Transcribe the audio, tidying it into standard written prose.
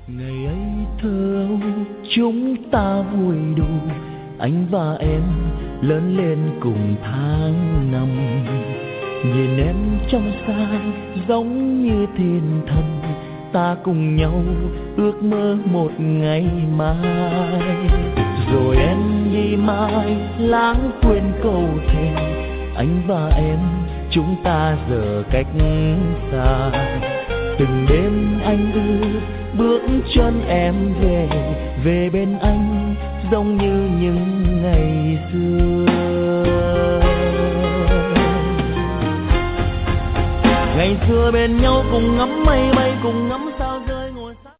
Ngày ấy thơ ấu chúng ta vui đùa, anh và em lớn lên cùng tháng năm. Nhìn em trong sáng giống như thiên thần, ta cùng nhau ước mơ một ngày mai. Rồi em đi mãi lãng quên câu thề, anh và em chúng ta giờ cách xa. Từng đêm anh ước bước chân em về, về bên anh giống như những ngày xưa. Ngày xưa bên nhau cùng ngắm mây bay, cùng ngắm